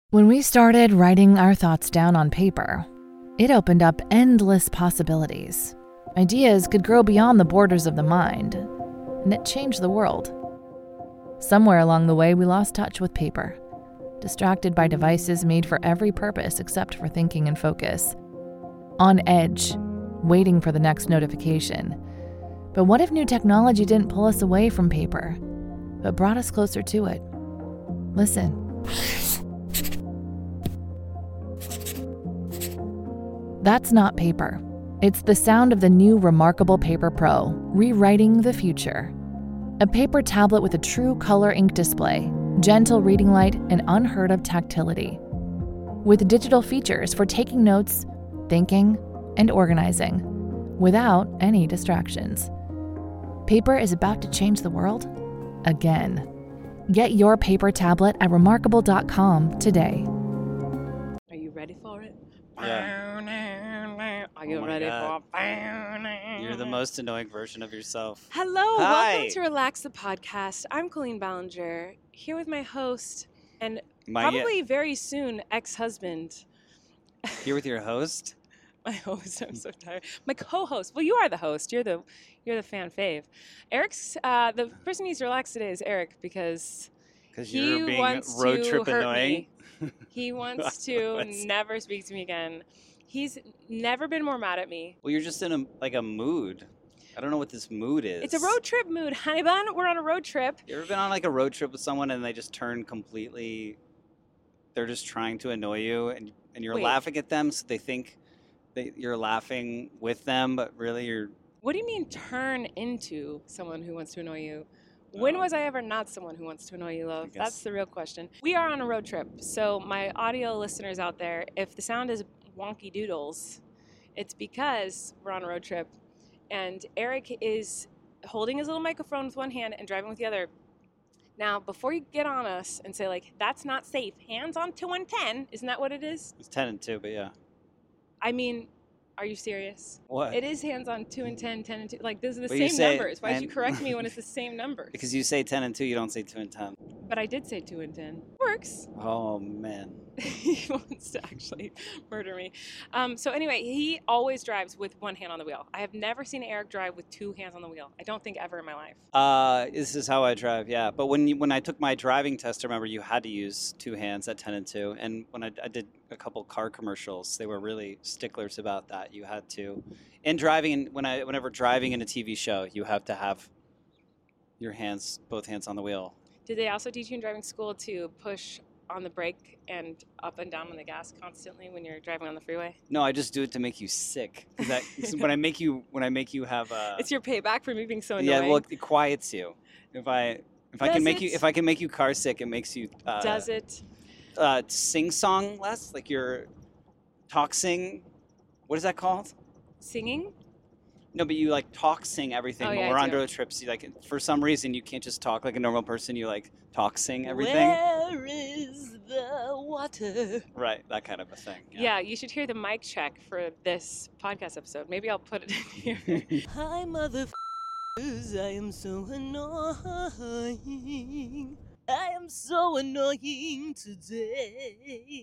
When we started writing our thoughts down on paper, it opened up endless possibilities. Ideas could grow beyond the borders of the mind, and it changed the world. Somewhere along the way, we lost touch with paper, distracted by devices made for every purpose except for thinking and focus. On edge, waiting for the next notification. But what if new technology didn't pull us away from paper, but brought us closer to it? Listen. That's not paper. It's the sound of the new Remarkable Paper Pro, rewriting the future. A paper tablet with a true color ink display, gentle reading light, and unheard of tactility. With digital features for taking notes, thinking, and organizing, without any distractions. Paper is about to change the world again. Get your paper tablet at remarkable.com today. Are you ready for it? Yeah. Are you ready for it? You're the most annoying version of yourself. Hello, Hi. welcome to Relax the Podcast. I'm Colleen Ballinger, here with my host and My probably very soon ex-husband. Here with your host? My host, I'm so tired. My co-host. Well, you are the host. You're the fan fave. Eric's the person who needs to relax today is Eric because you're being wants road to trip hurt annoying. me. He wants to never speak to me again. He's never been more mad at me. Well, you're just in a mood. I don't know what this mood is. It's a road trip mood, honey bun. We're on a road trip. You ever been on like a road trip with someone and they just turn completely, they're just trying to annoy you and you're Wait. laughing at them so they think that you're laughing with them, but really you're... What do you mean turn into someone who wants to annoy you? When was I ever not someone who wants to annoy you, love? That's the real question. We are on a road trip, so my audio listeners out there, if the sound is wonky doodles, it's because we're on a road trip, and Eric is holding his little microphone with one hand and driving with the other. Now, before you get on us and say, like, that's not safe, hands on 2 and 10, isn't that what it is? It's 10 and 2, but yeah. I mean, are you serious? What? It is hands on 2 and 10, 10 and 2. Like, those are the But you same say- numbers. Why did you and- correct me when it's the same numbers? Because you say 10 and 2, you don't say 2 and 10. But I did say 2 and 10. Works. Oh, man. He wants to actually murder me. So anyway, he always drives with one hand on the wheel. I have never seen Eric drive with 2 hands on the wheel. I don't think ever in my life. This is how I drive, yeah. But when I took my driving test, I remember you had to use 2 hands at 10 and 2. And when I did a couple car commercials, they were really sticklers about that. You had to, in driving, whenever driving in a TV show, you have to have your hands, both hands on the wheel. Did they also teach you in driving school to push on the brake and up and down on the gas constantly when you're driving on the freeway? No, I just do it to make you sick. When I make you have It's your payback for me being so annoying. yeah, well, it quiets you. If I can make you car sick, it makes you Does it? Sing song less, like your talk sing. What is that called? Singing? No, but you like talk sing everything. Oh, When yeah, we're I on do. road trips, you like for some reason you can't just talk like a normal person. You like talk sing everything. Where is the water? Right, that kind of a thing. Yeah, you should hear the mic check for this podcast episode. Maybe I'll put it in here. Hi, motherfuckers. I am so annoying. I am so annoying today.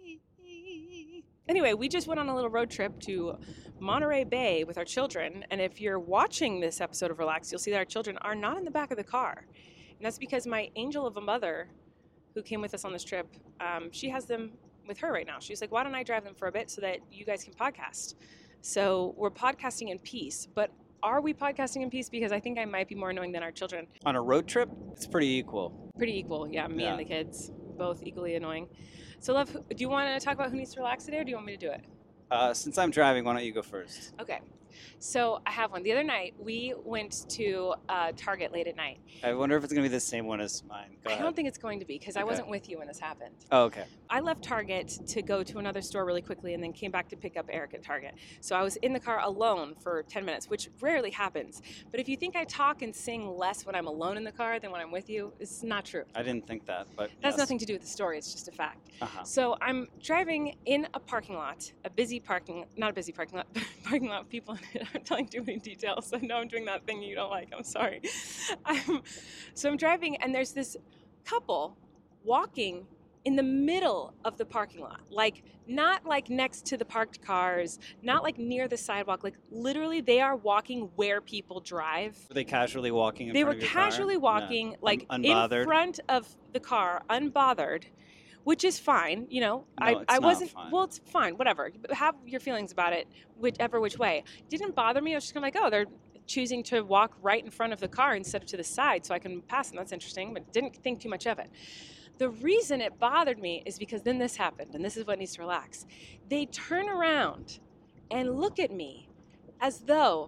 Anyway, we just went on a little road trip to Monterey Bay with our children. And if you're watching this episode of Relax, you'll see that our children are not in the back of the car. And that's because my angel of a mother who came with us on this trip, she has them with her right now. She's like, why don't I drive them for a bit so that you guys can podcast? So we're podcasting in peace. But are we podcasting in peace? Because I think I might be more annoying than our children. On a road trip, it's pretty equal. Pretty equal, yeah. Me and the kids, both equally annoying. So, love, do you want to talk about who needs to relax today, or do you want me to do it? Since I'm driving, why don't you go first? Okay. So I have one. The other night, we went to Target late at night. I wonder if it's going to be the same one as mine. Go I ahead. don't think it's going to be because I Okay. wasn't with you when this happened. Oh, okay. I left Target to go to another store really quickly and then came back to pick up Eric at Target. So I was in the car alone for 10 minutes, which rarely happens. But if you think I talk and sing less when I'm alone in the car than when I'm with you, it's not true. I didn't think that, but That has yes. nothing to do with the story. It's just a fact. Uh-huh. So I'm driving in a parking lot, not a busy parking lot, but a parking lot with people in it. I'm telling too many details. I know I'm doing that thing you don't like. I'm sorry. So I'm driving, and there's this couple walking in the middle of the parking lot, like not like next to the parked cars, not like near the sidewalk, like literally they are walking where people drive. Were they casually walking in They front were of your car? casually walking, No. like Unbothered? in front of the car, unbothered, which is fine. You know, No, it's I not wasn't, fine. well, it's fine, whatever. Have your feelings about it, which way. Didn't bother me. I was just kind of like, oh, they're choosing to walk right in front of the car instead of to the side so I can pass them. That's interesting, but didn't think too much of it. The reason it bothered me is because then this happened, and this is what needs to relax. They turn around and look at me as though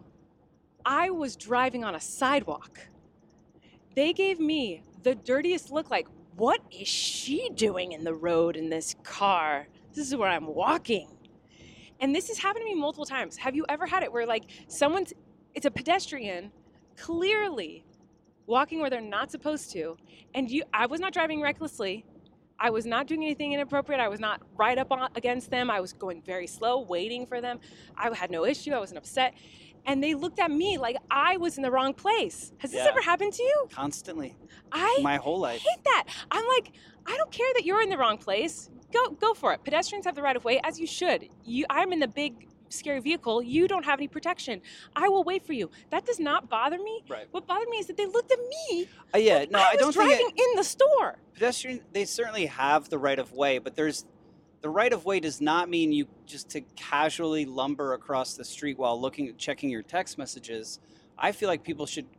I was driving on a sidewalk. They gave me the dirtiest look, like, what is she doing in the road in this car? This is where I'm walking. And this has happened to me multiple times. Have you ever had it where, like, it's a pedestrian, clearly walking where they're not supposed to, and I was not driving recklessly. I was not doing anything inappropriate. I was not right up against them. I was going very slow, waiting for them. I had no issue. I wasn't upset. And they looked at me like I was in the wrong place. Has this ever happened to you? Constantly. I My whole life. hate that. I'm like, I don't care that you're in the wrong place. Go for it. Pedestrians have the right of way, as you should. I'm in the big, scary vehicle. You don't have any protection. I will wait for you. That does not bother me. Right. What bothered me is that they looked at me. Yeah, like no, I I don't was think driving in the store. pedestrians, they certainly have the right of way, but the right of way does not mean you just to casually lumber across the street while checking your text messages. I feel like people should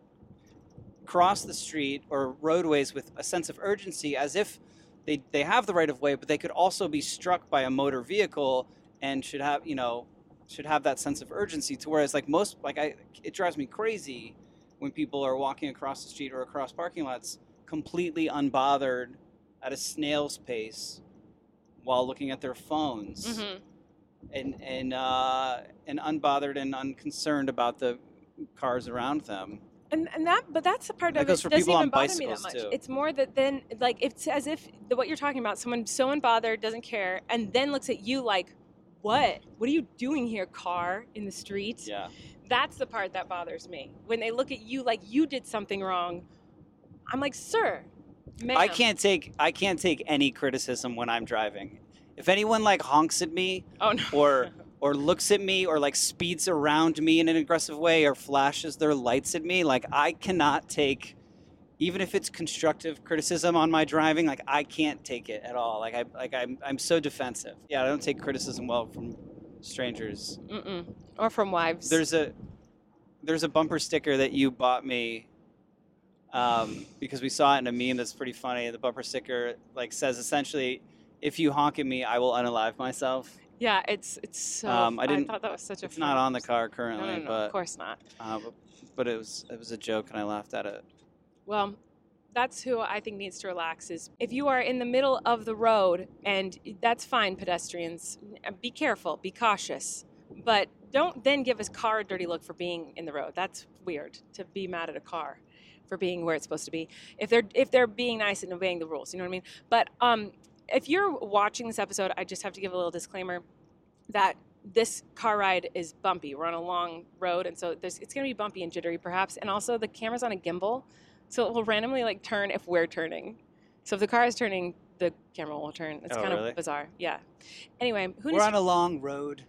cross the street or roadways with a sense of urgency, as if they have the right of way, but they could also be struck by a motor vehicle and should have that sense of urgency. To whereas it drives me crazy when people are walking across the street or across parking lots completely unbothered at a snail's pace while looking at their phones, and unbothered and unconcerned about the cars around them. But that's the part That of goes it for doesn't people on even bother me that bicycles, much. too. It's more that then, like, it's as if what you're talking about, someone so unbothered, doesn't care, and then looks at you like, what are you doing here, car in the street? Yeah. That's the part that bothers me. When they look at you like you did something wrong, I'm like, sir, ma'am. I can't take any criticism when I'm driving. If anyone like honks at me, Oh no. or looks at me, or like speeds around me in an aggressive way, or flashes their lights at me, like I cannot take, even if it's constructive criticism on my driving, like I can't take it at all. I'm so defensive. Yeah, I don't take criticism well from strangers. Or from wives. There's a bumper sticker that you bought me because we saw it in a meme that's pretty funny. The bumper sticker like says essentially, "If you honk at me, I will unalive myself." Yeah, it's so. I thought that was such a. It's not on the car No, currently, no, but of course not. but it was a joke and I laughed at it. Well, that's who I think needs to relax. Is if you are in the middle of the road, and that's fine, pedestrians. Be careful, be cautious, but don't then give a car a dirty look for being in the road. That's weird to be mad at a car for being where it's supposed to be. If they're being nice and obeying the rules, you know what I mean? But if you're watching this episode, I just have to give a little disclaimer that this car ride is bumpy. We're on a long road, and so it's going to be bumpy and jittery perhaps. And also the camera's on a gimbal, so it will randomly like turn if we're turning. So if the car is turning, the camera will turn. It's kind really? of bizarre. Yeah. Anyway, We're on a long road.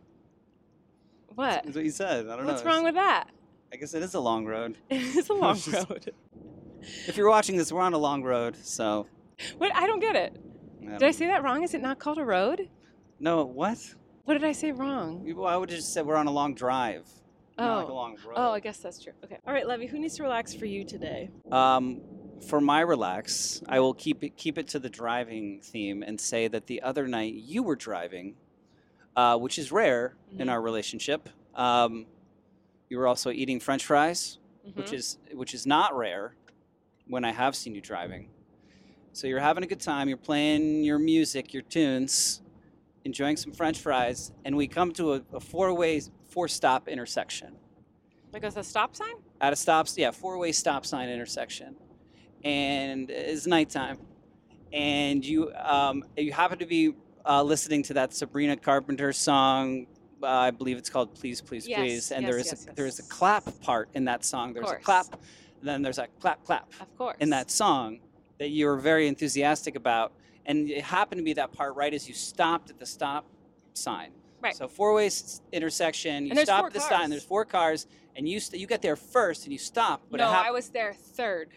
What? That's what you said. I don't know. What's wrong with that? I guess it is a long road. It's a long Just- road. If you're watching this, we're on a long road, so. What? I don't get it. Yeah. Did I say that wrong? Is it not called a road? No, what? What did I say wrong? I would have just said we're on a long drive. Not like a long road. Oh, I guess that's true. Okay. All right, Levy, who needs to relax for you today? For my relax, I will keep it to the driving theme and say that the other night you were driving, which is rare in our relationship. You were also eating French fries, which is not rare when I have seen you driving. So you're having a good time. You're playing your music, your tunes, enjoying some French fries, and we come to a four-stop intersection. Like a stop sign? At a four-way stop sign intersection, and it's nighttime, and you happen to be listening to that Sabrina Carpenter song. I believe it's called "Please, Please, Yes, Please," and yes, there is a clap part in that song. There's a course. clap, then there's a clap, clap Of course. in that song that you were very enthusiastic about, And it happened to be that part right as you stopped at the stop sign. Right. So four-way intersection, you And there's stop four at the stop, and cars. there's 4 cars, and you get there first, and you stop. But No, I was there third.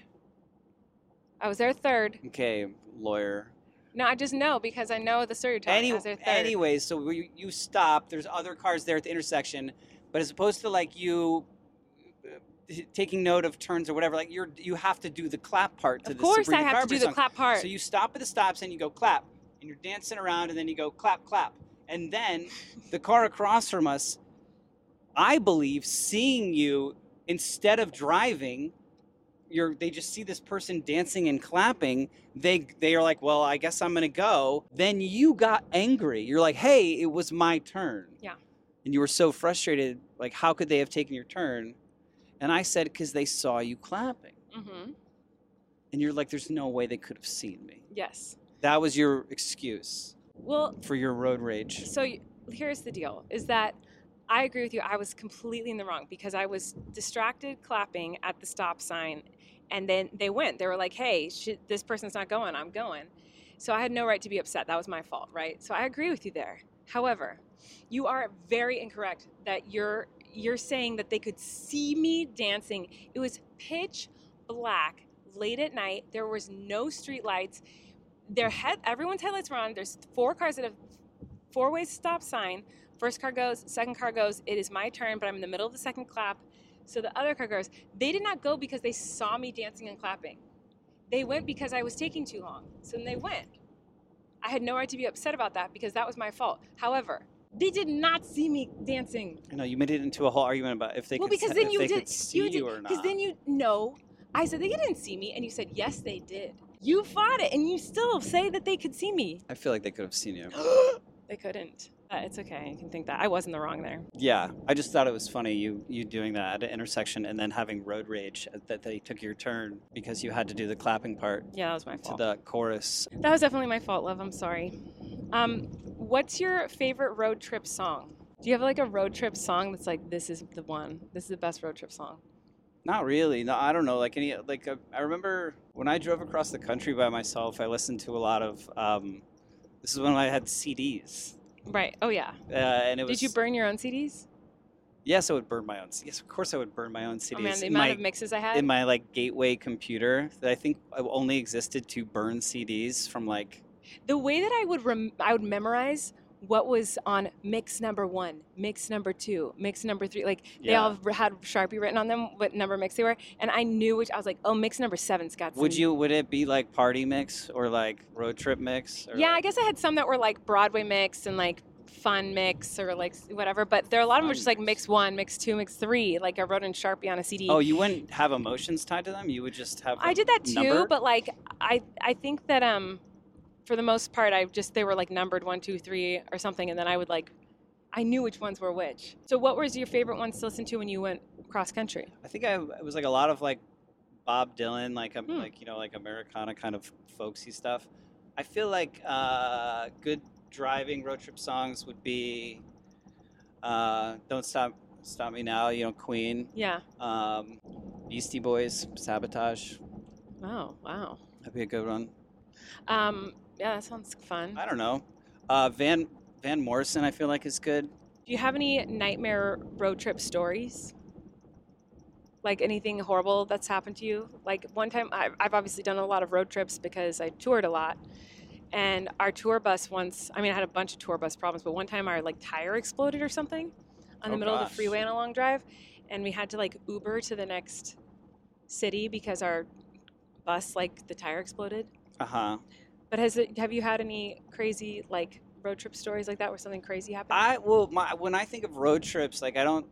I was there third. Okay, lawyer. No, I just know because I know the story you're telling. I was there third. Anyways, so you stop. There's other cars there at the intersection, but as opposed to like you taking note of turns or whatever, like you have to do the clap part to Of the course, Sabrina I have to Carpenter do the song. clap part. So you stop at the stop sign, you go clap, and you're dancing around, and then you go clap, clap, and then the car across from us, I believe, seeing you instead of driving. They just see this person dancing and clapping. They are like, well, I guess I'm gonna go. Then you got angry. You're like, hey, it was my turn. Yeah. And you were so frustrated. Like, how could they have taken your turn? And I said, because they saw you clapping. Mm-hmm. And you're like, there's no way they could have seen me. Yes. That was your excuse. Well, for your road rage. So here's the deal: is that I agree with you. I was completely in the wrong because I was distracted clapping at the stop sign. And then they went. They were like, hey, this person's not going. I'm going. So I had no right to be upset. That was my fault, right? So I agree with you there. However, you are very incorrect that you're saying that they could see me dancing. It was pitch black, late at night. There was no street lights. Everyone's headlights were on. There's 4 cars at a 4-way stop sign. First car goes, second car goes. It is my turn, but I'm in the middle of the second clap. So the other car goes. They did not go because they saw me dancing and clapping. They went because I was taking too long. So then they went. I had no right to be upset about that because that was my fault. However, they did not see me dancing. I know you made it into a whole argument about if they could see you or not. Because then I said they didn't see me, and you said yes, they did. You fought it, and you still say that they could see me. I feel like they could have seen you. They couldn't. It's okay. You can think that. I was in the wrong there. Yeah, I just thought it was funny you doing that at an intersection and then having road rage that they took your turn because you had to do the clapping part. Yeah, that was my fault. To the chorus. That was definitely my fault, love. I'm sorry. What's your favorite road trip song? Do you have like a road trip song that's like, this is the one? This is the best road trip song? Not really. No, I don't know. I remember when I drove across the country by myself, I listened to a lot of. This is when I had CDs. Right. Oh yeah. And it was. Did you burn your own CDs? Yes, I would burn my own. Yes, of course I would burn my own CDs. Oh man, the amount of mixes I had in my like gateway computer that I think only existed to burn CDs from like. The way that I would memorize what was on mix number 1, mix number 2, mix number 3. Like they all had Sharpie written on them what number mix they were, and I knew which. I was like, oh, mix number 7's got. Would it be like party mix or like road trip mix? Or yeah, like... I guess I had some that were like Broadway mix and like fun mix or like whatever. But there are a lot of them were just like mix 1, mix 2, mix 3. Like I wrote in Sharpie on a CD. Oh, you wouldn't have emotions tied to them? You would just have. I did that too, number? but like I think that for the most part, they were like numbered 1, 2, 3 or something, and then I knew which ones were which. So what was your favorite ones to listen to when you went cross country? I think it was like a lot of like Bob Dylan, like like Americana kind of folksy stuff. I feel like good driving road trip songs would be "Don't Stop Me Now," Queen. Yeah. Beastie Boys, Sabotage. Oh wow. That'd be a good one. Yeah, that sounds fun. I don't know. Van Morrison, I feel like is good. Do you have any nightmare road trip stories? Like anything horrible that's happened to you? Like one time, I've obviously done a lot of road trips because I toured a lot. And our tour bus I had a bunch of tour bus problems, but one time our like tire exploded or something on the middle of the freeway on a long drive. And we had to like Uber to the next city because our bus, like the tire exploded. Uh-huh. But have you had any crazy like road trip stories like that where something crazy happened? When I think of road trips, like I don't.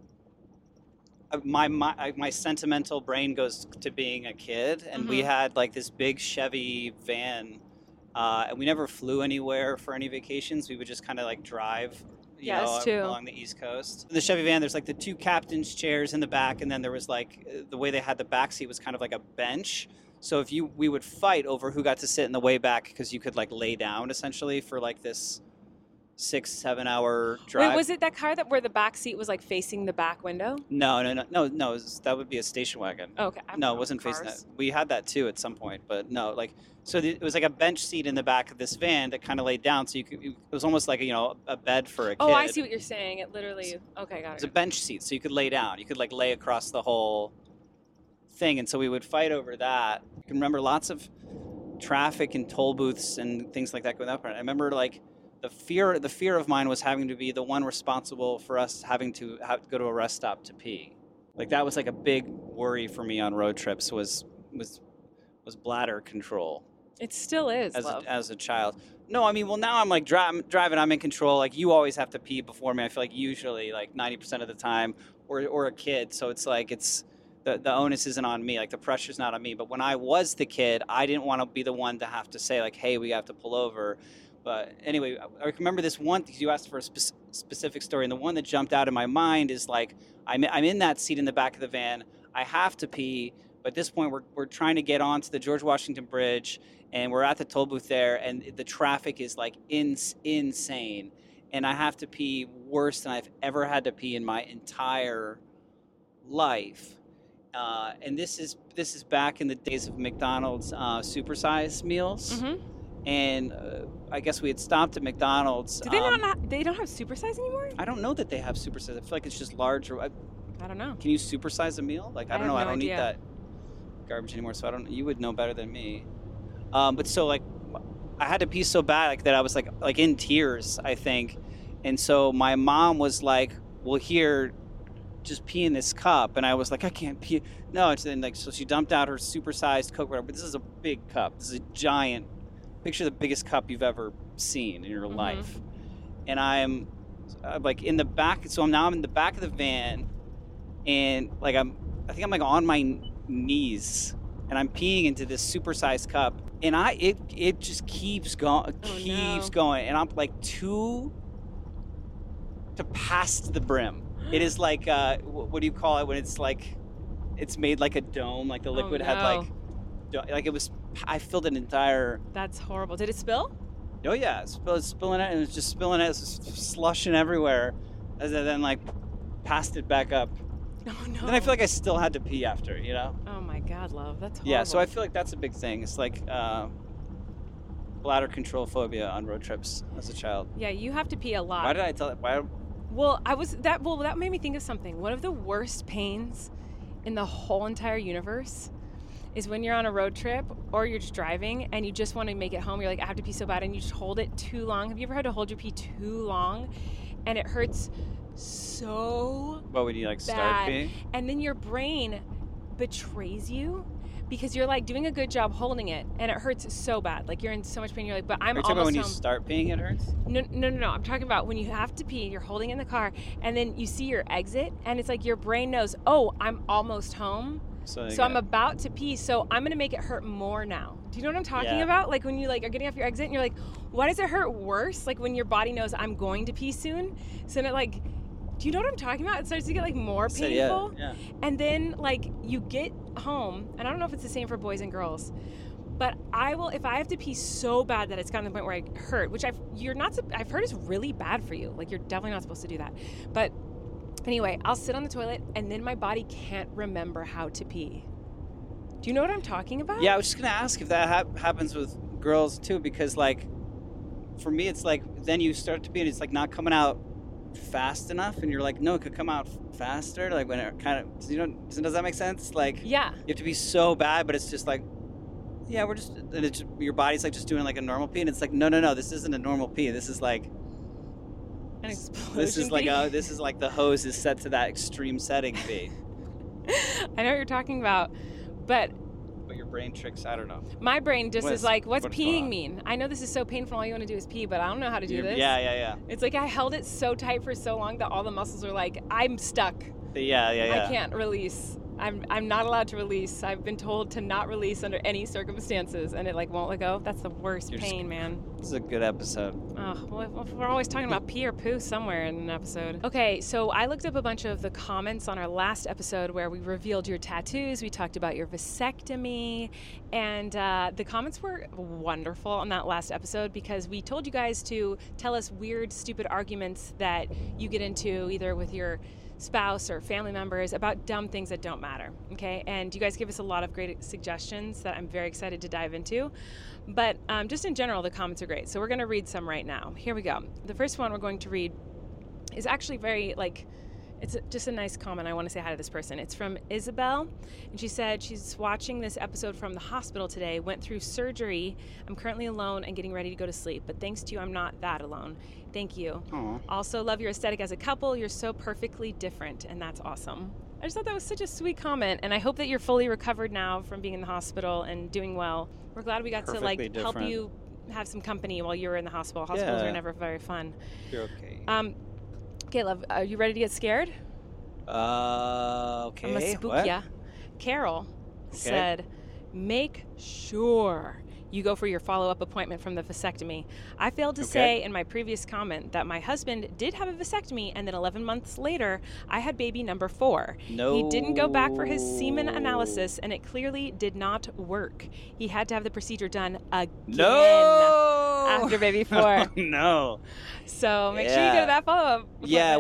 My sentimental brain goes to being a kid, and we had like this big Chevy van, and we never flew anywhere for any vacations. We would just kind of like drive. Along the East Coast. In the Chevy van, there's like the 2 captain's chairs in the back, and then there was like the way they had the back seat was kind of like a bench. So we would fight over who got to sit in the way back because you could like lay down essentially for like this 6-7 hour drive. Wait, was it that car where the back seat was like facing the back window? No. That would be a station wagon. Oh, okay. No, it wasn't facing that. We had that too at some point, but no, like, so it was like a bench seat in the back of this van that kind of laid down, so it was almost like a bed for a kid. Oh, I see what you're saying. It literally, okay, got it. It was a bench seat, so you could lay down. You could like lay across the whole thing, and so we would fight over that. I can remember lots of traffic and toll booths and things like that going up. I remember like the fear of mine was having to be the one responsible for us having to go to a rest stop to pee. Like that was like a big worry for me on road trips was bladder control. It still is, as a child. No, I mean, well, now I'm like driving, I'm in control. Like you always have to pee before me. I feel like usually like 90% of the time, or a kid. So it's like the onus isn't on me. Like the pressure's not on me. But when I was the kid, I didn't want to be the one to have to say like, hey, we have to pull over. But anyway, I remember this one because you asked for a specific story, and the one that jumped out in my mind is like I'm in that seat in the back of the van. I have to pee, but at this point we're trying to get onto the George Washington Bridge, and we're at the toll booth there, and the traffic is like insane, and I have to pee worse than I've ever had to pee in my entire life. And this is back in the days of McDonald's supersize meals. Mm-hmm. And I guess we had stopped at McDonald's. Do they they don't have supersize anymore? I don't know that they have supersize. I feel like it's just larger. I don't know. Can you supersize a meal? Like I don't know. No I don't idea. eat that garbage anymore, so I don't. You would know better than me. But so like, I had to pee so bad like that I was like in tears, I think. And so my mom was like, "Well, here, just pee in this cup." And I was like, "I can't pee." No, and then like so she dumped out her supersized Coke, whatever. But this is a big cup. This is a giant. Picture the biggest cup you've ever seen in your life. And I'm like in the back. So I'm in the back of the van, and like I think I'm like on my knees, and I'm peeing into this supersized cup, and it just keeps going, going, and I'm like to past the brim. It is like what do you call it when it's like it's made like a dome, like the liquid had like it was. I filled an entire. That's horrible. Did it spill? Oh yeah, it was spilling it, and it was just spilling it. It was slushing everywhere, as I then like passed it back up. Oh no. Then I feel like I still had to pee after, you know. Oh my God, love. That's horrible. Yeah, so I feel like that's a big thing. It's like bladder control phobia on road trips as a child. Yeah, you have to pee a lot. Why did I tell that? Why? Well, that made me think of something. One of the worst pains in the whole entire universe is when you're on a road trip or you're just driving and you just want to make it home. You're like, I have to pee so bad, and you just hold it too long. Have you ever had to hold your pee too long? And it hurts so What would you like start bad. peeing? And then your brain betrays you because you're like doing a good job holding it, and it hurts so bad. Like you're in so much pain. You're like, but I'm Are you talking almost about when you home. start peeing, it hurts? No. I'm talking about when you have to pee, you're holding it in the car, and then you see your exit, and it's like your brain knows, oh, I'm almost home. So I'm about to pee, so I'm gonna make it hurt more now. Do you know what I'm talking about? Like when you like are getting off your exit and you're like, why does it hurt worse? Like when your body knows I'm going to pee soon. So then it like, do you know what I'm talking about? It starts to get like more painful. Yeah. And then like you get home, and I don't know if it's the same for boys and girls, but if I have to pee so bad that it's gotten to the point where I hurt, which I've heard is really bad for you. Like you're definitely not supposed to do that. But anyway, I'll sit on the toilet, and then my body can't remember how to pee. Do you know what I'm talking about? Yeah, I was just going to ask if that happens with girls too, because like, for me, it's like, then you start to pee and it's like not coming out fast enough, and you're like, no, it could come out faster. Like when it kind of, does that make sense? Like, yeah. You have to be so bad, but it's just like, yeah, your body's like just doing like a normal pee, and it's like, no, this isn't a normal pee. This is like, an explosion. This is like the hose is set to that extreme setting pee. I know what you're talking about, but your brain tricks, I don't know. My brain just is like, what's peeing on? Mean? I know this is so painful, all you want to do is pee, but I don't know how to do this. Yeah. It's like I held it so tight for so long that all the muscles are like, I'm stuck. Yeah. I can't release. I'm not allowed to release. I've been told to not release under any circumstances, and it like won't let go. That's the worst pain, man. This is a good episode. Oh, well, we're always talking about pee or poo somewhere in an episode. Okay, so I looked up a bunch of the comments on our last episode where we revealed your tattoos. We talked about your vasectomy, and the comments were wonderful on that last episode because we told you guys to tell us weird, stupid arguments that you get into either with your spouse or family members about dumb things that don't matter, okay? And you guys give us a lot of great suggestions that I'm very excited to dive into. But just in general, the comments are great. So we're going to read some right now. Here we go. The first one we're going to read is actually very, it's just a nice comment. I want to say hi to this person. It's from Isabel, and she said she's watching this episode from the hospital today, went through surgery. I'm currently alone and getting ready to go to sleep, but thanks to you, I'm not that alone. Thank you. Aww. Also, love your aesthetic as a couple. You're so perfectly different, and that's awesome. I just thought that was such a sweet comment, and I hope that you're fully recovered now from being in the hospital and doing well. We're glad we got Perfectly to help you have some company while you were in the hospital. Hospitals are never very fun. You're okay. Okay, love, are you ready to get scared? Okay. I'm gonna spook ya. Carol said, make sure you go for your follow-up appointment from the vasectomy. I failed to say in my previous comment that my husband did have a vasectomy, and then 11 months later, I had baby number 4. No. He didn't go back for his semen analysis, and it clearly did not work. He had to have the procedure done again after baby 4. No. So make sure you go to that follow-up. Yeah,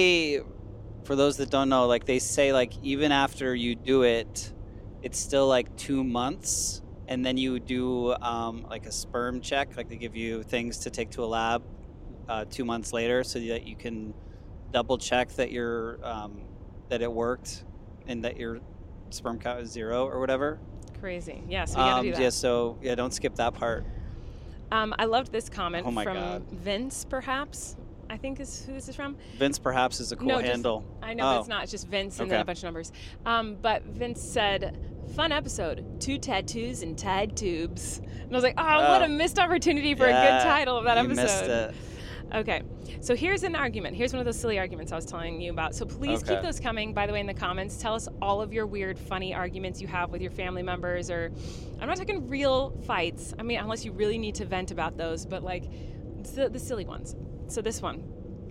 for those that don't know, they say, even after you do it, it's still 2 months. And then you do a sperm check, they give you things to take to a lab 2 months later, so that you can double check that that it worked and that your sperm count is 0 or whatever. Crazy, yeah. So you gotta do that. Yeah. Don't skip that part. I loved this comment from God. Vince, perhaps. I think is who this is from. Vince perhaps is a cool handle. I know, but it's not. It's just Vince and then a bunch of numbers. But Vince said, fun episode, 2 tattoos and Tide tubes. And I was like, what a missed opportunity for a good title of that episode. You missed it. Okay, so here's an argument. Here's one of those silly arguments I was telling you about. So please keep those coming, by the way, in the comments. Tell us all of your weird, funny arguments you have with your family members, or I'm not talking real fights. I mean, unless you really need to vent about those, but the silly ones. So this one.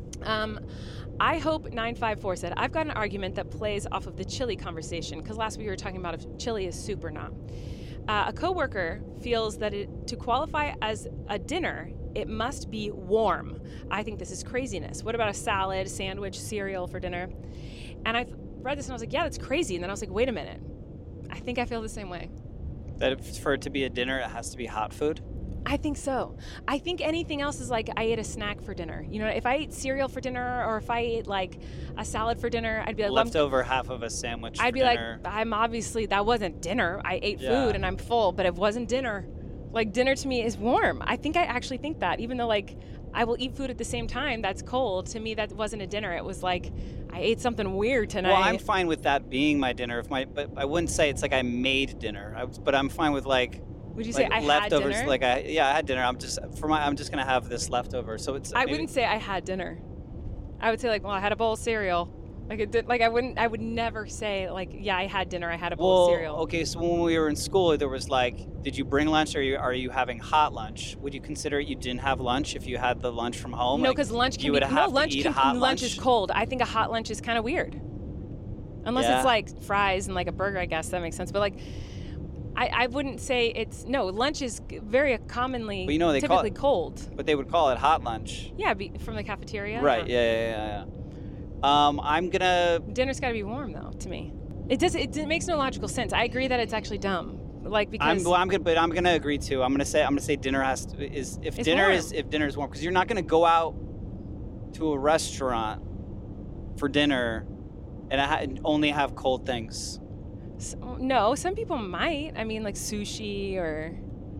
I hope 954 said, I've got an argument that plays off of the chili conversation, because last week we were talking about if chili is soup or not. A coworker feels that to qualify as a dinner, it must be warm. I think this is craziness. What about a salad, sandwich, cereal for dinner? And I read this and I was like, yeah, that's crazy. And then I was like, wait a minute. I think I feel the same way. That for it to be a dinner, it has to be hot food? I think so. I think anything else is I ate a snack for dinner. You know, if I ate cereal for dinner, or if I ate a salad for dinner, I'd be like, leftover half of a sandwich for dinner. I'd be like, that wasn't dinner. I ate food and I'm full, but it wasn't dinner. Dinner to me is warm. I think I actually think that, even though I will eat food at the same time that's cold. To me, that wasn't a dinner. It was I ate something weird tonight. Well, I'm fine with that being my dinner. But I wouldn't say it's I made dinner. But I'm fine with Would you say I leftovers? Had dinner? I had dinner. I'm just gonna have this leftover. So it's. I wouldn't say I had dinner. I would say I had a bowl of cereal. I would never say I had dinner. I had a bowl of cereal. Okay, so when we were in school, there was did you bring lunch, or are you having hot lunch? Would you consider you didn't have lunch if you had the lunch from home? No, because lunch can be lunch is cold. I think a hot lunch is kind of weird, unless it's fries and a burger. I guess that makes sense, but I wouldn't say lunch is very commonly typically cold. But they would call it hot lunch. Yeah, from the cafeteria. Right. Yeah. Dinner's got to be warm though. To me, it makes no logical sense. I agree that it's actually dumb. Because I'm gonna agree too. I'm gonna say dinner if dinner is warm, because you're not gonna go out to a restaurant for dinner and only have cold things. No, some people might. I mean, sushi or.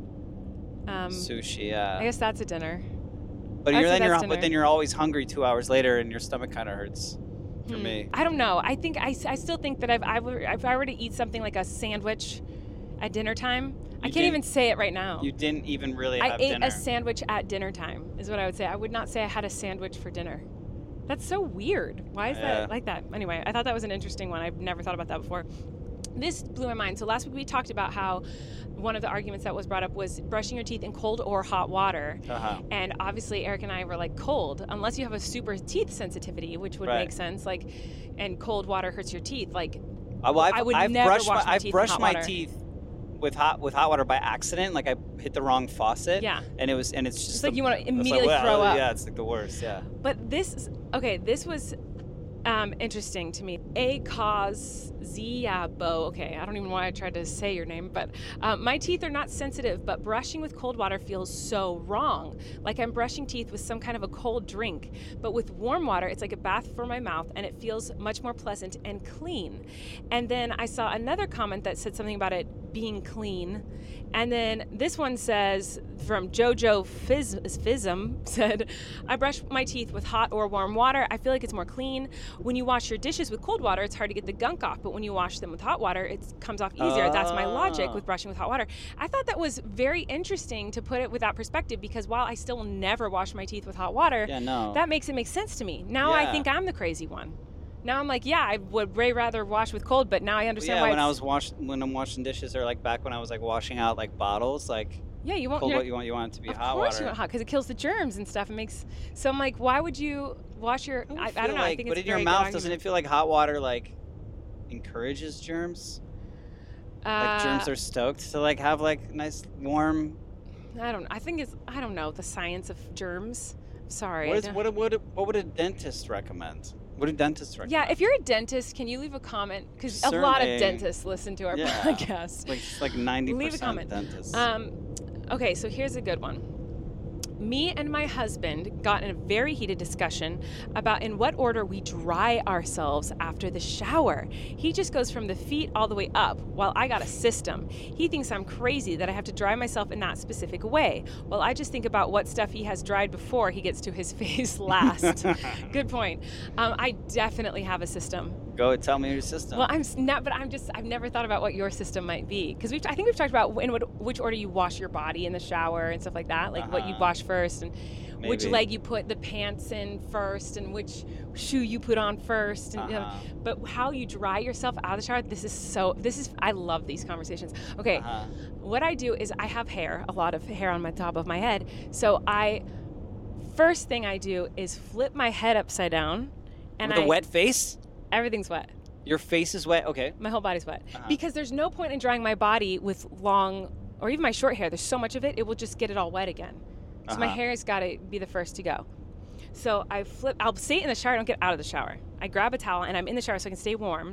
Sushi, yeah. I guess that's a dinner. But then you're always hungry 2 hours later, and your stomach kind of hurts. For me, I don't know. I think I still think that if I were to eat something like a sandwich at dinner time, I can't even say it right now. You didn't even really have dinner. I ate a sandwich at dinner time, is what I would say. I would not say I had a sandwich for dinner. That's so weird. Why is that like that? Anyway, I thought that was an interesting one. I've never thought about that before. This blew my mind. So last week we talked about how one of the arguments that was brought up was brushing your teeth in cold or hot water. And obviously Eric and I were like, cold, unless you have a super teeth sensitivity, which would make sense. Like, and cold water hurts your teeth. Like, I would never wash my teeth in hot water. I've brushed my teeth with hot water by accident. Like I hit the wrong faucet. Yeah. And it's just like you want to immediately throw up. Yeah, it's like the worst. Yeah. But this was interesting to me. Ziabo. Okay, I don't even know why I tried to say your name, but my teeth are not sensitive, but brushing with cold water feels so wrong. Like I'm brushing teeth with some kind of a cold drink, but with warm water, it's like a bath for my mouth, and it feels much more pleasant and clean. And then I saw another comment that said something about it being clean. And then this one says, from Jojo Fizzum, said, I brush my teeth with hot or warm water. I feel like it's more clean. When you wash your dishes with cold water, it's hard to get the gunk off, but when you wash them with hot water, it comes off easier. That's my logic with brushing with hot water. I thought that was very interesting to put it with that perspective, because while I still never wash my teeth with hot water, that makes it make sense to me. Now I think I'm the crazy one. Now I'm like, I would way rather wash with cold, but now I understand why. When I'm washing dishes, or like back when I was like washing out like bottles, like you want cold, you want it to be hot water. Of course you want hot, because it kills the germs and stuff. It makes so I'm like, why would you wash your? I don't know. I think it's but in your mouth, doesn't it feel like hot water like encourages germs? Like germs are stoked to like have like nice warm. I don't know the science of germs. Sorry. What would a dentist recommend? What do dentists recommend? Yeah, if you're a dentist, can you leave a comment? Because a lot of dentists listen to our podcast. Like 90% leave a comment. Dentists. Okay, so here's a good one. Me and my husband got in a very heated discussion about in what order we dry ourselves after the shower. He just goes from the feet all the way up, while I got a system. He thinks I'm crazy that I have to dry myself in that specific way. Well, I just think about what stuff he has dried before he gets to his face last. Good point. I definitely have a system. Go tell me your system. Well, I've never thought about what your system might be. Because I think we've talked about in which order you wash your body in the shower and stuff like that. Like what you wash first, and which leg you put the pants in first, and which shoe you put on first. And, but how you dry yourself out of the shower, I love these conversations. Okay, what I do is I have a lot of hair on my top of my head. So first thing I do is flip my head upside down. And with a wet face? Everything's wet. Your face is wet? Okay. My whole body's wet. Because there's no point in drying my body with long, or even my short hair. There's so much of it, it will just get it all wet again. So my hair's got to be the first to go. So I'll stay in the shower, I don't get out of the shower. I grab a towel, and I'm in the shower so I can stay warm.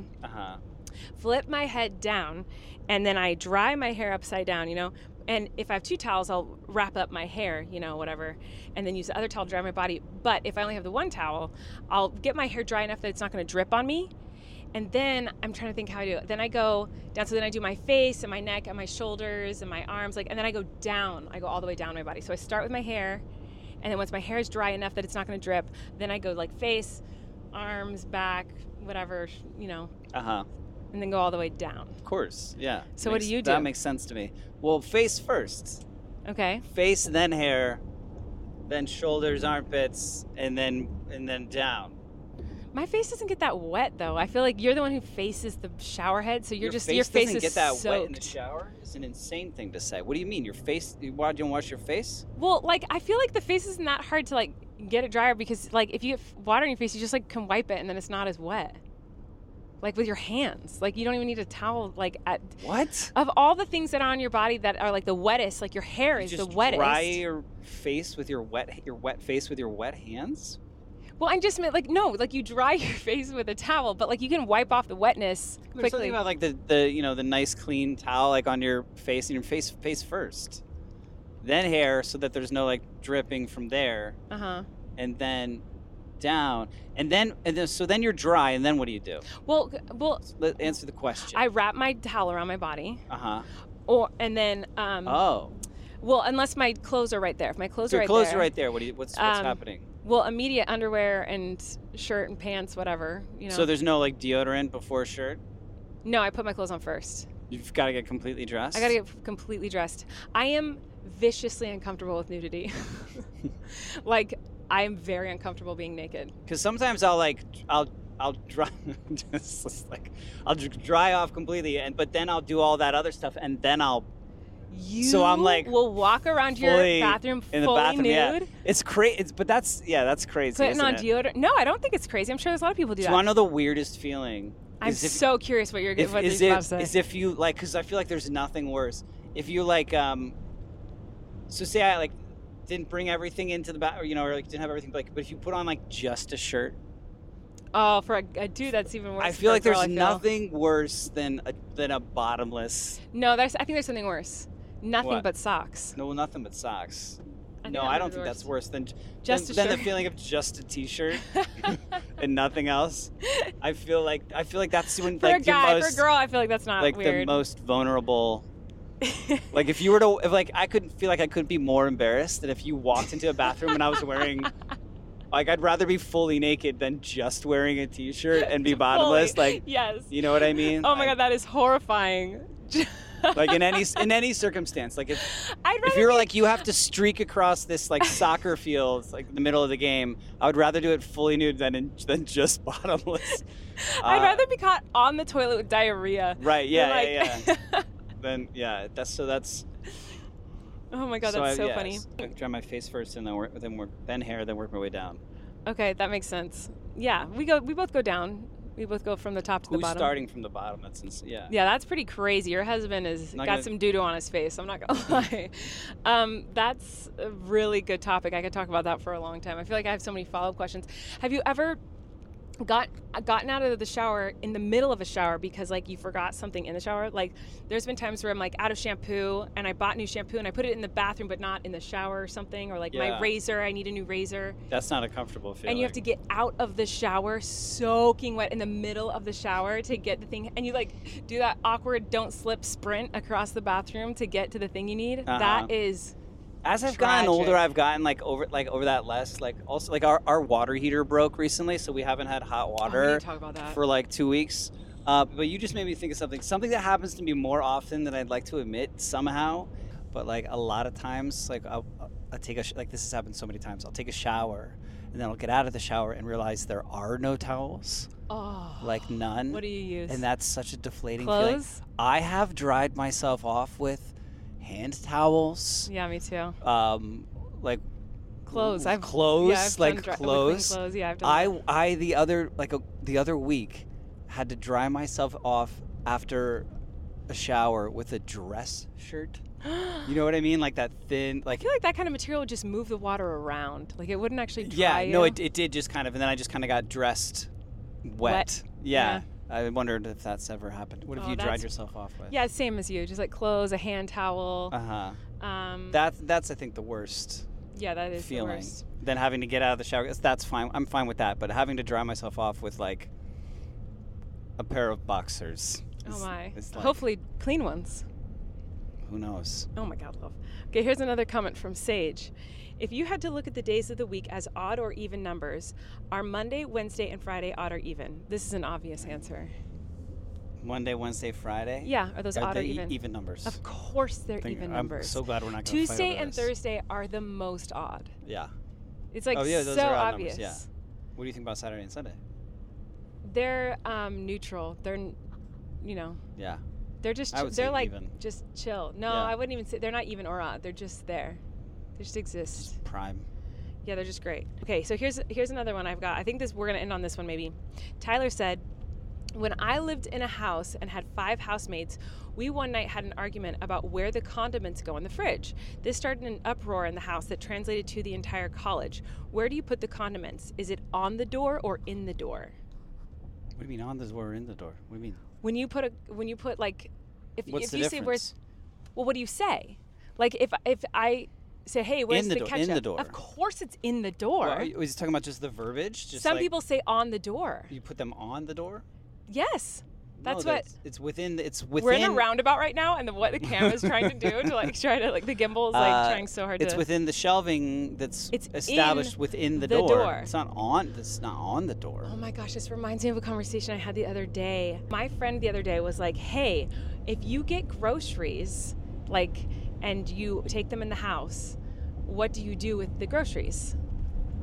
Flip my head down, and then I dry my hair upside down, And if I have two towels, I'll wrap up my hair, whatever, and then use the other towel to dry my body. But if I only have the one towel, I'll get my hair dry enough that it's not going to drip on me. And then I'm trying to think how I do it. Then I go down. So then I do my face and my neck and my shoulders and my arms, and then I go down. I go all the way down my body. So I start with my hair, and then once my hair is dry enough that it's not going to drip, then I go like face, arms, back, whatever, and then go all the way down. Of course, yeah. So what do you do? That makes sense to me. Well, face first. Okay. Face, then hair, then shoulders, armpits, and then down. My face doesn't get that wet though. I feel like you're the one who faces the shower head, so your face doesn't get that soaked. wet in the shower. It's an insane thing to say. What do you mean? Your face? You don't wash your face? Well, like I feel like the face isn't that hard to like get it drier, because like if you have water in your face, you just like can wipe it and then it's not as wet. Like with your hands, like you don't even need a towel. Like what? Of all the things that are on your body that are like the wettest, like your hair is the wettest. Dry your face with your wet face with your wet hands? Well, I just meant like no, like you dry your face with a towel, but like you can wipe off the wetness quickly. There's something about like the nice clean towel like on your face, and your face first, then hair, so that there's no like dripping from there. And then down, and then so then you're dry, and then what do you do? Well, let's answer the question. I wrap my towel around my body. And then well, unless my clothes are right there. If my clothes are right there. Your clothes are right there. What's happening? Well, immediate underwear and shirt and pants, whatever. So there's no like deodorant before shirt? No, I put my clothes on first. You've got to get completely dressed? I got to get completely dressed. I am viciously uncomfortable with nudity. Like, I'm very uncomfortable being naked. Because sometimes I'll dry, I'll dry off completely, but then I'll do all that other stuff, and then so I'm like, will walk around your bathroom in the bathroom, nude. Yeah. It's crazy. But that's crazy. Putting on deodorant. No, I don't think it's crazy. I'm sure there's a lot of people do that. Do you want to know the weirdest feeling? I'm so curious what you're going to say. Is if you like, because I feel like there's nothing worse. If you like, so say I like didn't bring everything into the bath, or like didn't have everything, but if you put on like just a shirt. Oh, for a dude, that's even worse. I feel like there's nothing worse than a bottomless. No, I think there's something worse. Nothing but socks. No, nothing but socks. No, I don't think that's worse than the feeling of just a t-shirt and nothing else. I feel like that's when for a guy, for a girl, I feel like that's not like weird. The most vulnerable. Like if I couldn't feel like I couldn't be more embarrassed than if you walked into a bathroom and I was wearing. Like I'd rather be fully naked than just wearing a t-shirt and be bottomless. Like yes, you know what I mean? Oh my God, that is horrifying. Like in any circumstance, like if you're like you have to streak across this like soccer field like in the middle of the game, I would rather do it fully nude than just bottomless. I'd rather be caught on the toilet with diarrhea. Right? Yeah. Then that's. Oh my God, that's so funny. I dry my face first, and then hair, then work my way down. Okay, that makes sense. Yeah, we both go down. We both go from the top to the bottom. Who's starting from the bottom? Yeah, that's pretty crazy. Your husband has got some doo-doo on his face. I'm not gonna lie. That's a really good topic. I could talk about that for a long time. I feel like I have so many follow-up questions. Have you ever gotten out of the shower in the middle of a shower because like you forgot something in the shower? Like there's been times where I'm like out of shampoo and I bought new shampoo and I put it in the bathroom but not in the shower or something, or like my razor, I need a new razor. That's not a comfortable feeling. And you have to get out of the shower soaking wet in the middle of the shower to get the thing, and you like do that awkward don't slip sprint across the bathroom to get to the thing you need. That is As I've gotten older, I've gotten over that less. Like also like our water heater broke recently, so we haven't had hot water we need to talk about that. for like 2 weeks. But you just made me think of something that happens to me more often than I'd like to admit somehow. But like a lot of times, like I'll take like this has happened so many times. I'll take a shower and then I'll get out of the shower and realize there are no towels. Oh, like none. What do you use? And that's such a deflating feeling. I have dried myself off with hand towels. Yeah, me too. Like clothes. Clothes. I've done clothes. Yeah, I've done that. I the other week had to dry myself off after a shower with a dress shirt. You know what I mean? Like that thin. Like I feel like that kind of material would just move the water around. Like it wouldn't actually dry. Yeah, you. No, it did just kind of, and then I just kind of got dressed wet. Yeah. I wondered if that's ever happened. What have you dried yourself off with? Yeah, same as you. Just like clothes, a hand towel. That's I think the worst. Yeah, that is feeling. The worst. Then having to get out of the shower. That's fine. I'm fine with that. But having to dry myself off with like a pair of boxers. Oh my. Like, hopefully clean ones. Who knows? Oh my God, love. Okay, here's another comment from Sage. If you had to look at the days of the week as odd or even numbers, are Monday, Wednesday, and Friday odd or even? This is an obvious answer. Monday, Wednesday, Friday? Yeah, are those odd or even? Even numbers. Of course they're even numbers. I'm so glad we're not going to Tuesday and Thursday are the most odd. Yeah. It's like those so are odd obvious. Numbers, yeah. What do you think about Saturday and Sunday? They're neutral. They're, Yeah. They're just they're like even. Just chill. No, I wouldn't even say they're not even or odd. They're just there. They just exist. Just prime. Yeah, they're just great. Okay, so here's another one I've got. I think we're gonna end on this one maybe. Tyler said, when I lived in a house and had 5 housemates, we one night had an argument about where the condiments go in the fridge. This started an uproar in the house that translated to the entire college. Where do you put the condiments? Is it on the door or in the door? What do you mean on the door or in the door? What do you mean? When you put like, if What's if the you difference? say where's, well, what do you say? Like if I say, hey, where's the ketchup? In the door. Of course it's in the door. Well, was he talking about just the verbiage? Just Some people say on the door. You put them on the door? Yes. That's no, what it's within. It's within. We're in a roundabout right now, and what the camera's trying to do to the gimbal's trying so hard. It's within the shelving that's established within the door. It's not on. It's not on the door. Oh my gosh, this reminds me of a conversation I had the other day. My friend the other day was like, "Hey, if you get groceries, and you take them in the house, what do you do with the groceries?"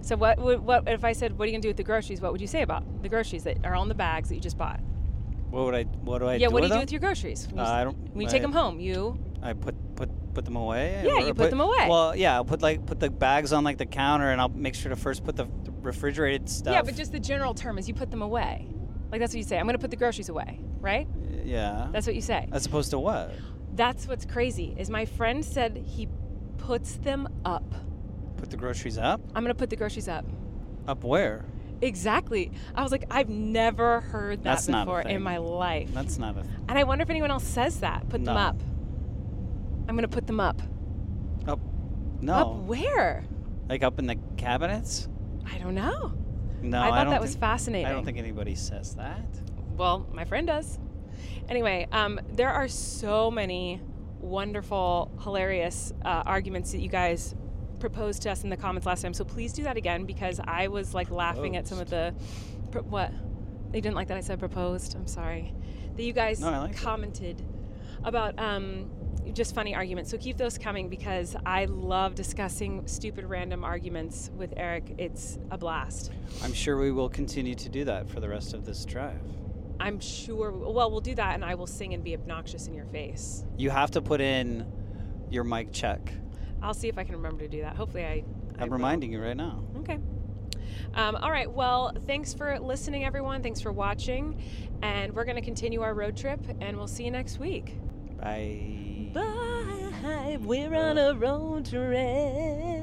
So what if I said, what are you going to do with the groceries? What would you say about the groceries that are on the bags that you just bought? What do I Yeah, do what do with you do them? with your groceries? When you take them home, I put them away. Yeah, you put them away. Well, yeah, I'll put the bags on like the counter, and I'll make sure to first put the refrigerated stuff. Yeah, but just the general term is you put them away. Like that's what you say. I'm going to put the groceries away, right? Yeah. That's what you say. As opposed to what? That's what's crazy. Is my friend said he puts them up. Put the groceries up? I'm going to put the groceries up. Up where? Exactly. I was like, I've never heard that That's not a before thing. in my life. That's not a thing. And I wonder if anyone else says that. Put them No. up. I'm going to put them up. Up? No. Up where? Like up in the cabinets? I don't know. No, I thought don't that was think- fascinating. I don't think anybody says that. Well, my friend does. Anyway, there are so many wonderful, hilarious arguments that you guys proposed to us in the comments last time. So please do that again, because I was like laughing at some of the what? They didn't like that I said proposed. I'm sorry. That you guys No, I liked it. commented about just funny arguments. So keep those coming, because I love discussing stupid random arguments with Eric. It's a blast. I'm sure we will continue to do that for the rest of this drive. I'm sure. Well, we'll do that, and I will sing and be obnoxious in your face. You have to put in your mic check. I'll see if I can remember to do that. Hopefully, I I'm will. reminding you right now. Okay. All right. Well, thanks for listening, everyone. Thanks for watching, and we're going to continue our road trip, and we'll see you next week. Bye. Bye. We're on a road trip.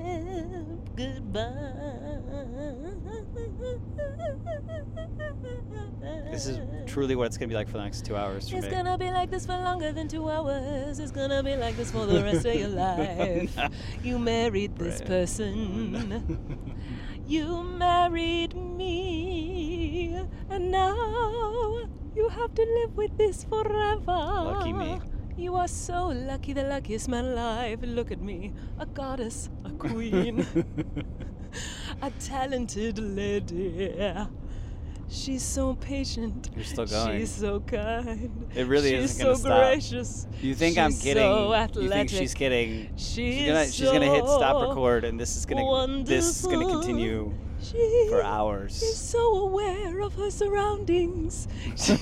Goodbye. This is truly what it's going to be like for the next 2 hours for It's me. gonna be like this for longer than 2 hours. It's gonna be like this for the rest of your life. No. You married this Right. person. You married me. And now you have to live with this forever. Lucky me. You are so lucky, the luckiest man alive. Look at me, a goddess, a queen, a talented lady. She's so patient. You're still going. She's so kind. It really She's isn't gonna so stop. gracious. You think She's I'm kidding? so You athletic. think she's kidding? She's She's gonna hit stop so record, and this is gonna wonderful. continue She for hours. is so aware of her surroundings. She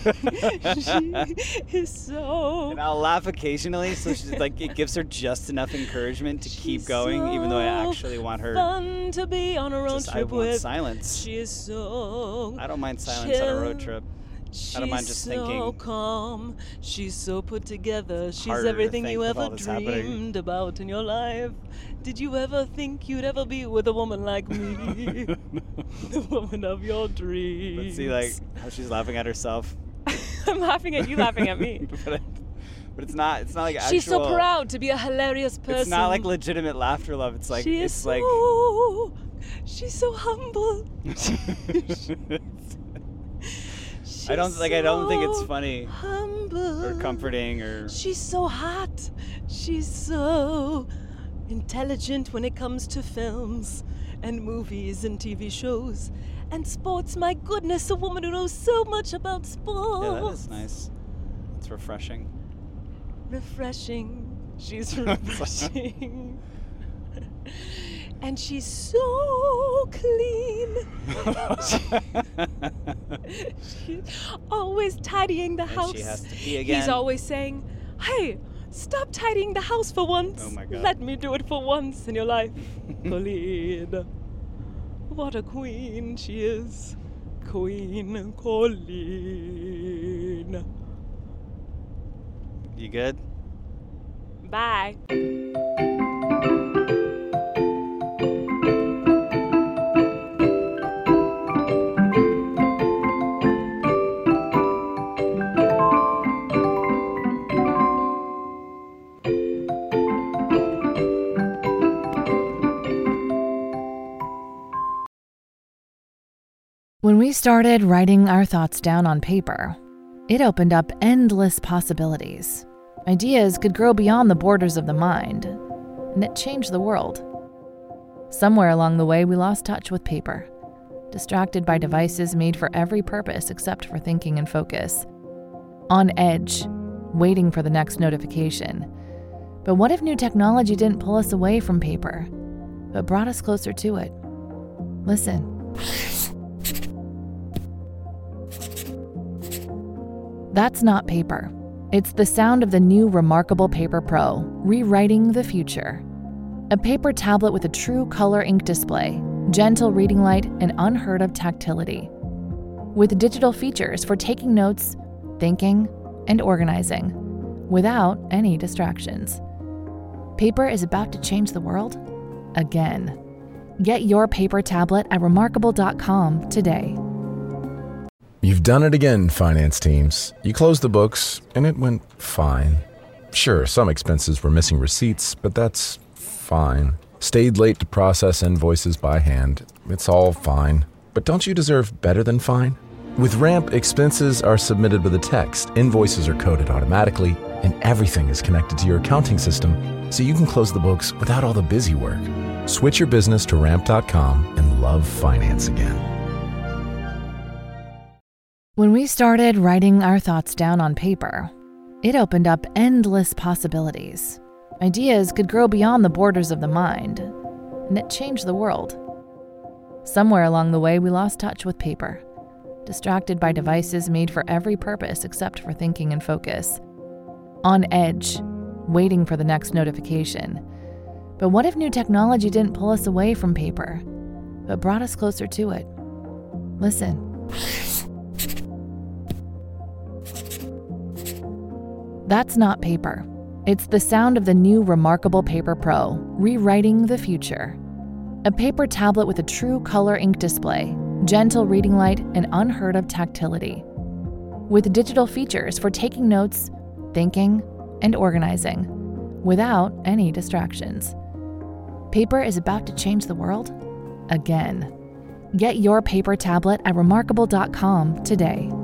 is so. And I'll laugh occasionally, so she's like, it gives her just enough encouragement to keep She's going, even though I so actually want her. fun to be on a road Just, I trip want with. silence. She is so. I don't mind silence on a road chill. trip. She's I don't mind just so thinking. calm. She's so put together. She's Harder to everything think you with ever all this happening. dreamed about in your life. Did you ever think you'd ever be with a woman like me? The woman of your dreams. But see, like, how she's laughing at herself. I'm laughing at you, laughing at me. but it's not like actual. She's so proud to be a hilarious person. It's not like legitimate laughter love. It's like she is it's like. so. She's so humble. I don't think it's so funny humble. or comforting or. She's so hot. She's so intelligent when it comes to films and movies and TV shows and sports. My goodness, a woman who knows so much about sports. Yeah, that is nice. It's refreshing. Refreshing. She's refreshing. And she's so clean. She's always tidying the house. And she has to pee again. He's always saying, hey, stop tidying the house for once. Oh my God. Let me do it for once in your life. Colleen. What a queen she is. Queen Colleen. You good? Bye. When we started writing our thoughts down on paper, it opened up endless possibilities. Ideas could grow beyond the borders of the mind, and it changed the world. Somewhere along the way, we lost touch with paper, distracted by devices made for every purpose except for thinking and focus. On edge, waiting for the next notification. But what if new technology didn't pull us away from paper, but brought us closer to it? Listen. That's not paper. It's the sound of the new Remarkable Paper Pro, rewriting the future. A paper tablet with a true color ink display, gentle reading light, and unheard of tactility. With digital features for taking notes, thinking, and organizing, without any distractions. Paper is about to change the world again. Get your paper tablet at remarkable.com today. You've done it again, finance teams. You closed the books, and it went fine. Sure, some expenses were missing receipts, but that's fine. Stayed late to process invoices by hand. It's all fine. But don't you deserve better than fine? With Ramp, expenses are submitted with a text, invoices are coded automatically, and everything is connected to your accounting system, so you can close the books without all the busy work. Switch your business to Ramp.com and love finance again. When we started writing our thoughts down on paper, it opened up endless possibilities. Ideas could grow beyond the borders of the mind, and it changed the world. Somewhere along the way, we lost touch with paper, distracted by devices made for every purpose except for thinking and focus. On edge, waiting for the next notification. But what if new technology didn't pull us away from paper, but brought us closer to it? Listen. That's not paper. It's the sound of the new Remarkable Paper Pro, rewriting the future. A paper tablet with a true color ink display, gentle reading light, and unheard of tactility. With digital features for taking notes, thinking, and organizing, without any distractions. Paper is about to change the world again. Get your paper tablet at remarkable.com today.